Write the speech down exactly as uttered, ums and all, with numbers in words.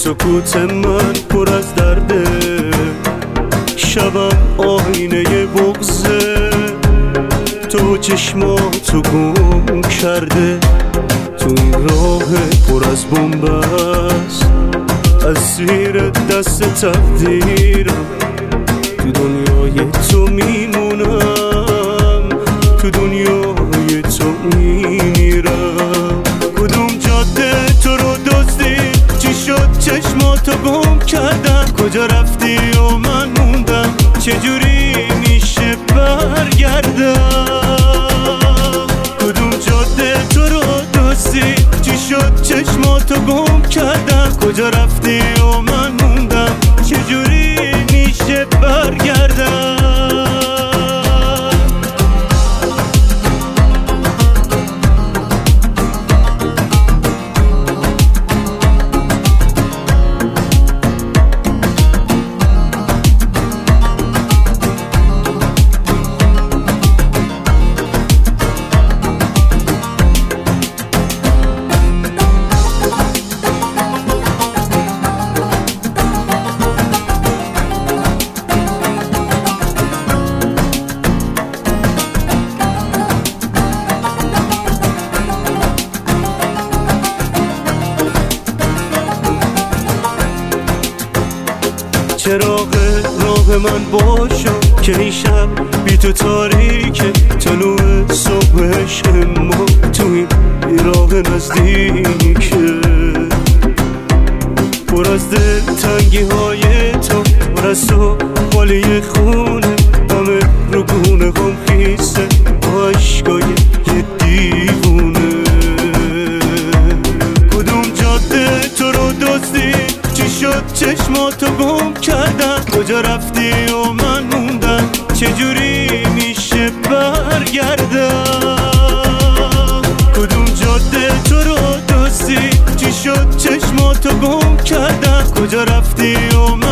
سکوت من پر از درده، شبم آینه بغضه، تو چشماتو گم کرده تو این راه پر از بنبست. از زیر دست تقدیرم تو دنیای تو میمونم، تو دنیای تو میمیرم. کدوم جاده تو رو دزدید؟ چی شد چشماتو گم کردم؟ کجا رفتی و من موندم؟ چجوری میشه برگردم؟ کدوم جاده تو رو دزدید؟ چی شد چشماتو گم کردم؟ کجا رفتی و من موندم؟ چجوری میشه برگردم؟ چراغ راه من باشم که این شب بی تو تاریکه، طلوع صبحش ما تو این راه نزدیکه. پر از دل تنگی های تو، پر از تو خالی خونه، همه رو گونه هم خیسه با عشقای یه دیوونه. کدوم جاده تو رو دزدید؟ چی شد چشماتو گم کردم؟ کجا رفتی و من موندم؟ چجوری میشه برگردم؟ کدوم جاده تو رو دزدید؟ چی شد چشماتو گم کردم؟ کجا رفتی و من